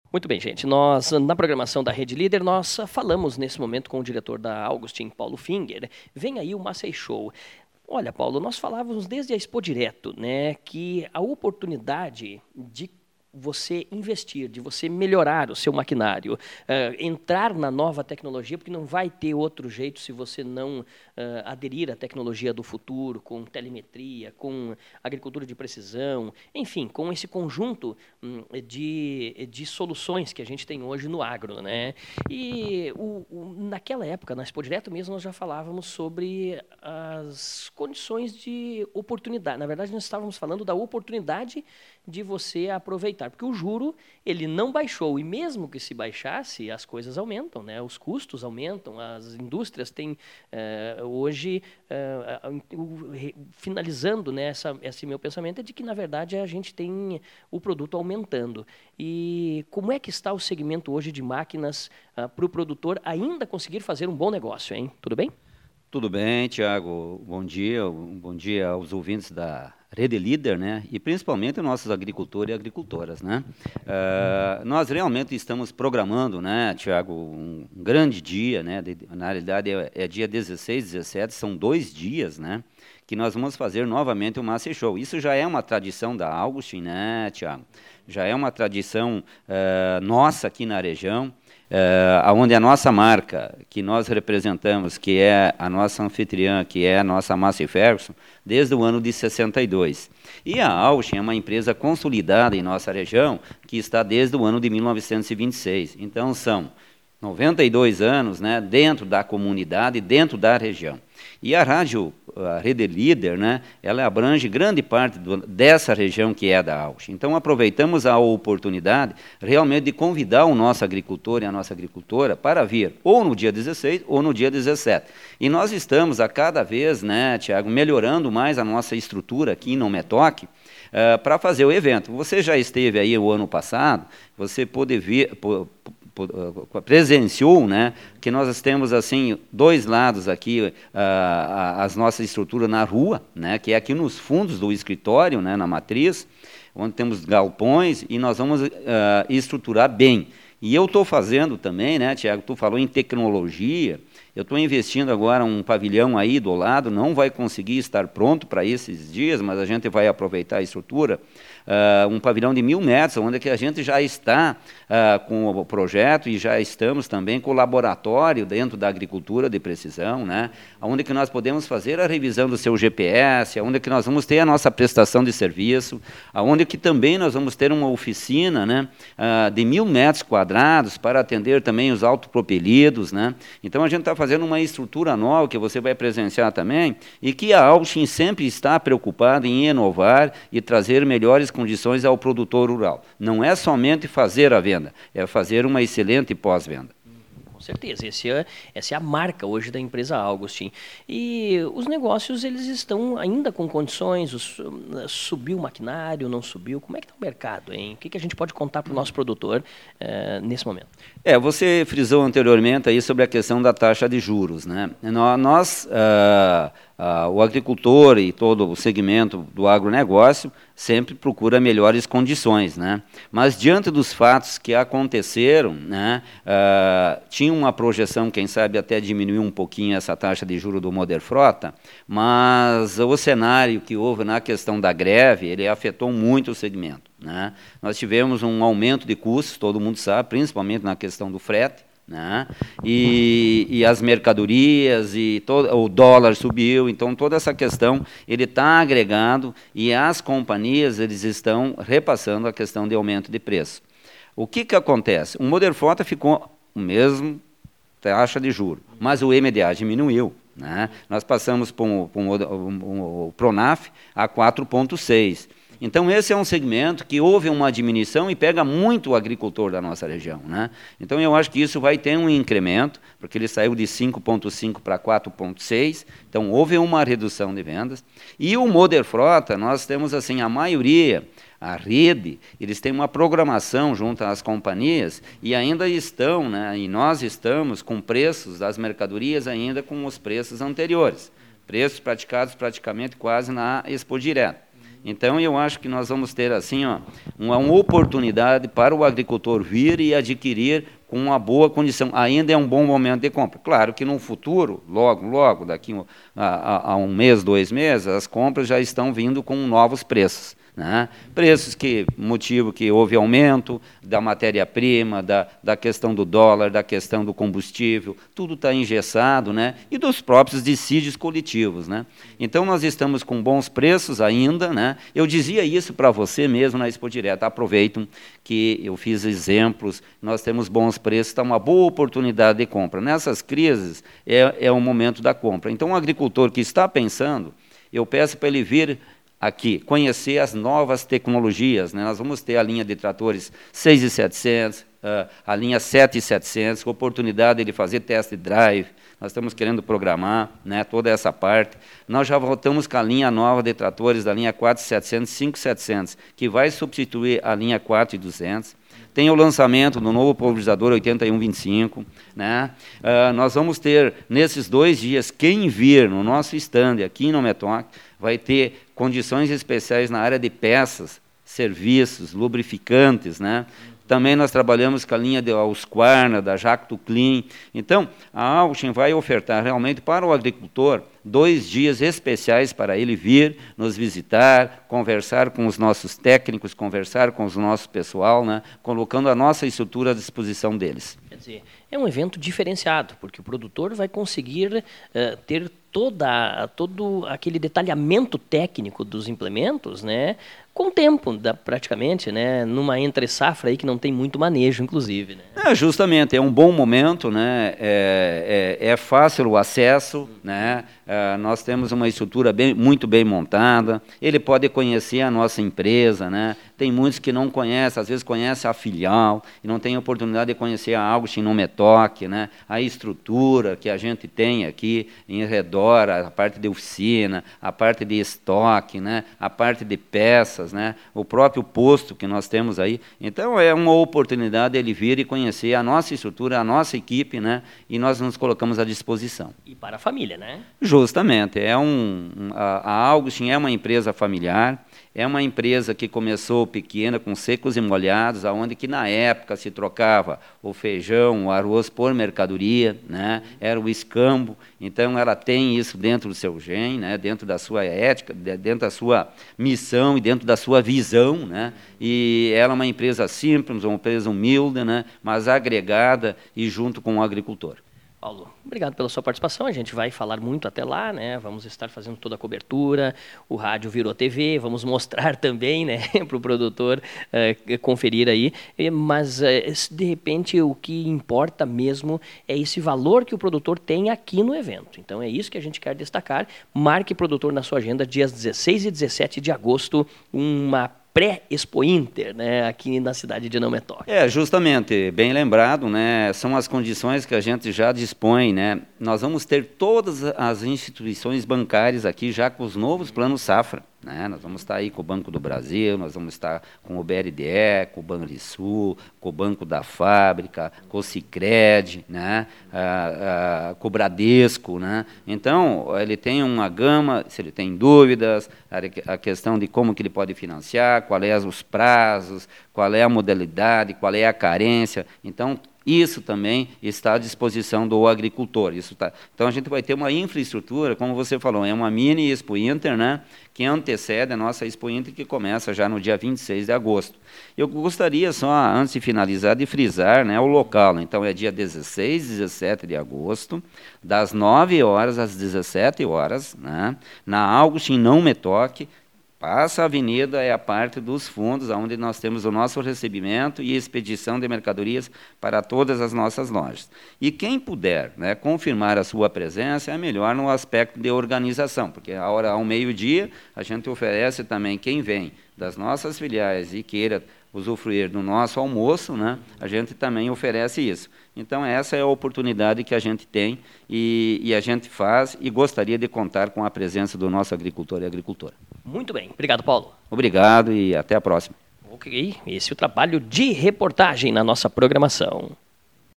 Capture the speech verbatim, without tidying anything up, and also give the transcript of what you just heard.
Muito bem, gente. Nós, na programação da Rede Líder, nós falamos nesse momento com o diretor da Augustin, Paulo Finger. Vem aí o Massey Show. Olha, Paulo, nós falávamos desde a Expo Direto, né, que a oportunidade de você investir, de você melhorar o seu maquinário, uh, entrar na nova tecnologia, porque não vai ter outro jeito se você não uh, aderir à tecnologia do futuro, com telemetria, com agricultura de precisão, enfim, com esse conjunto um, de, de soluções que a gente tem hoje no agro, né? E o, o, naquela época, na Expo Direto mesmo, nós já falávamos sobre as condições de oportunidade. Na verdade, nós estávamos falando da oportunidade de você aproveitar, porque o juro ele não baixou, e mesmo que se baixasse, as coisas aumentam, né? Os custos aumentam, as indústrias têm eh, hoje, eh, finalizando, né, essa, esse meu pensamento é de que, na verdade, a gente tem o produto aumentando. E como é que está o segmento hoje de máquinas ah, para o produtor ainda conseguir fazer um bom negócio, hein? Tudo bem? Tudo bem, Tiago. Bom dia. Um bom dia aos ouvintes da Rede Líder, né? E principalmente nossos agricultores e agricultoras, né? Uh, nós realmente estamos programando, né, Tiago, um grande dia, né? De, na realidade é, é dia dezesseis, dezessete, são dois dias, né? Que nós vamos fazer novamente o Massey Show. Isso já é uma tradição da Augustin, né, Tiago? Já é uma tradição uh, nossa aqui na região. Uh, onde a nossa marca, que nós representamos, que é a nossa anfitriã, que é a nossa Massey Ferguson, desde o ano de sessenta e dois. E a Augustin é uma empresa consolidada em nossa região, que está desde o ano de mil novecentos e vinte e seis. Então, são noventa e dois anos, né, dentro da comunidade, dentro da região. E a rádio, a Rede Líder, né, ela abrange grande parte do, dessa região que é da Augustin. Então, aproveitamos a oportunidade realmente de convidar o nosso agricultor e a nossa agricultora para vir ou no dia dezesseis ou no dia dezessete. E nós estamos a cada vez, né, Tiago, melhorando mais a nossa estrutura aqui no Metoc, uh, para fazer o evento. Você já esteve aí o ano passado, você pôde vir... presenciou, né, que nós temos assim dois lados aqui, uh, as nossas estruturas na rua, né, que é aqui nos fundos do escritório, né, na matriz, onde temos galpões, e nós vamos uh, estruturar bem. E eu estou fazendo também, né, Tiago, tu falou em tecnologia, eu estou investindo agora um pavilhão aí do lado, não vai conseguir estar pronto para esses dias, mas a gente vai aproveitar a estrutura, uh, um pavilhão de mil metros, onde que a gente já está uh, com o projeto e já estamos também com o laboratório dentro da agricultura de precisão, né, onde que nós podemos fazer a revisão do seu G P S, onde que nós vamos ter a nossa prestação de serviço, onde que também nós vamos ter uma oficina, né, uh, de mil metros quadrados para atender também os autopropelidos, né. Então a gente está fazendo uma estrutura nova que você vai presenciar também, e que a Augustin sempre está preocupada em inovar e trazer melhores condições ao produtor rural. Não é somente fazer a venda, é fazer uma excelente pós-venda. Com certeza, esse é, essa é a marca hoje da empresa Augustin. E os negócios, eles estão ainda com condições, os, subiu o maquinário, não subiu? Como é que está o mercado, hein? O que, que a gente pode contar para o nosso produtor eh, nesse momento? É, você frisou anteriormente aí sobre a questão da taxa de juros, né? Nós, uh, uh, o agricultor e todo o segmento do agronegócio sempre procura melhores condições, né? Mas diante dos fatos que aconteceram, né, uh, tinha uma projeção, quem sabe até diminuir um pouquinho essa taxa de juros do Moderfrota, mas o cenário que houve na questão da greve, ele afetou muito o segmento, né? Nós tivemos um aumento de custos, todo mundo sabe, principalmente na questão do frete, né? E, e as mercadorias, e todo, o dólar subiu, então toda essa questão ele está agregando, e as companhias eles estão repassando a questão de aumento de preço. O que, que acontece? O Moderfrota ficou o mesmo taxa de juros, mas o M D A diminuiu, né? Nós passamos para o Pronaf a quatro vírgula seis. Então, esse é um segmento que houve uma diminuição e pega muito o agricultor da nossa região, né? Então, eu acho que isso vai ter um incremento, porque ele saiu de cinco vírgula cinco para quatro vírgula seis, então houve uma redução de vendas. E o Moderfrota, nós temos assim, a maioria, a rede, eles têm uma programação junto às companhias e ainda estão, né, e nós estamos com preços das mercadorias ainda com os preços anteriores, preços praticados praticamente quase na Expo Direto. Então, eu acho que nós vamos ter assim, ó, uma, uma oportunidade para o agricultor vir e adquirir com uma boa condição. Ainda é um bom momento de compra. Claro que no futuro, logo, logo, daqui a, a, a um mês, dois meses, as compras já estão vindo com novos preços. Né? Preços que, motivo que houve aumento da matéria-prima, da, da questão do dólar, da questão do combustível, tudo está engessado, né? E dos próprios dissídios coletivos. Né? Então, nós estamos com bons preços ainda. Né? Eu dizia isso para você mesmo na Expo Direto. Aproveitam que eu fiz exemplos, nós temos bons preços, está uma boa oportunidade de compra. Nessas crises, é, é o momento da compra. Então, o agricultor que está pensando, eu peço para ele vir aqui, conhecer as novas tecnologias. Né? Nós vamos ter a linha de tratores seis mil e setecentos, uh, a linha sete mil e setecentos, com oportunidade de fazer test drive. Nós estamos querendo programar, né, toda essa parte. Nós já voltamos com a linha nova de tratores da linha quatro mil e setecentos, cinco mil e setecentos, que vai substituir a linha quatro mil e duzentos. Tem o lançamento do novo pulverizador oitenta e um vinte e cinco. Né? Uh, nós vamos ter, nesses dois dias, quem vir no nosso stand aqui no Metoc, vai ter condições especiais na área de peças, serviços, lubrificantes. Né? Também nós trabalhamos com a linha de Husqvarna, da Jacto Clean. Então, a Augustin vai ofertar realmente para o agricultor dois dias especiais para ele vir nos visitar, conversar com os nossos técnicos, conversar com os nossos pessoal, né, colocando a nossa estrutura à disposição deles. Quer dizer, é um evento diferenciado, porque o produtor vai conseguir uh, ter toda, todo aquele detalhamento técnico dos implementos, né, com tempo, da, praticamente, né, numa entre-safra aí que não tem muito manejo, inclusive. Né? É, justamente, é um bom momento, né, é, é, é fácil o acesso, né, é, nós temos uma estrutura bem, muito bem montada, ele pode conhecer a nossa empresa, né, tem muitos que não conhecem, às vezes conhecem a filial, e não tem oportunidade de conhecer a Augustin no Metoc, né, a estrutura que a gente tem aqui em redor, a parte de oficina, a parte de estoque, né, a parte de peças, né, o próprio posto que nós temos aí. Então, é uma oportunidade ele vir e conhecer a nossa estrutura, a nossa equipe, né, e nós nos colocamos à disposição. E para a família, né? Justamente. É um, a, a Augustin é uma empresa familiar, é uma empresa que começou pequena, com secos e molhados, aonde que na época se trocava o feijão, o arroz por mercadoria, né? Era o escambo. Então, ela tem isso dentro do seu gene, né? Dentro da sua ética, dentro da sua missão e dentro da sua visão, né? E ela é uma empresa simples, uma empresa humilde, né? Mas agregada e junto com o agricultor. Paulo, obrigado pela sua participação. A gente vai falar muito até lá, né? Vamos estar fazendo toda a cobertura. O rádio virou T V. Vamos mostrar também, né, para o produtor uh, conferir aí. Mas, uh, de repente, o que importa mesmo é esse valor que o produtor tem aqui no evento. Então, é isso que a gente quer destacar. Marque produtor na sua agenda, dias dezesseis e dezessete de agosto, uma pré-Expo Inter, né, aqui na cidade de Não Metoc. É, justamente, bem lembrado, né, são as condições que a gente já dispõe, né, nós vamos ter todas as instituições bancárias aqui já com os novos planos Safra, né, nós vamos estar aí com o Banco do Brasil, nós vamos estar com o B R D E, com o Banrisul, com o Banco da Fábrica, com o Sicredi, né, a, a, com o Bradesco, né, então ele tem uma gama, se ele tem dúvidas, a, a questão de como que ele pode financiar, qual é os prazos, qual é a modalidade, qual é a carência, então isso também está à disposição do agricultor. Isso tá. Então, a gente vai ter uma infraestrutura, como você falou, é uma mini Expo Inter, né, que antecede a nossa Expo Inter, que começa já no dia vinte e seis de agosto. Eu gostaria só, antes de finalizar, de frisar, né, o local. Então, é dia dezesseis e dezessete de agosto, das nove horas às dezessete horas, né, na Augustin Não Metoc. Passa a avenida, é a parte dos fundos, onde nós temos o nosso recebimento e expedição de mercadorias para todas as nossas lojas. E quem puder, né, confirmar a sua presença, é melhor no aspecto de organização, porque a hora ao meio-dia a gente oferece também quem vem das nossas filiais e queira usufruir do nosso almoço, né, a gente também oferece isso. Então, essa é a oportunidade que a gente tem e, e a gente faz e gostaria de contar com a presença do nosso agricultor e agricultora. Muito bem. Obrigado, Paulo. Obrigado e até a próxima. Ok, esse é o trabalho de reportagem na nossa programação.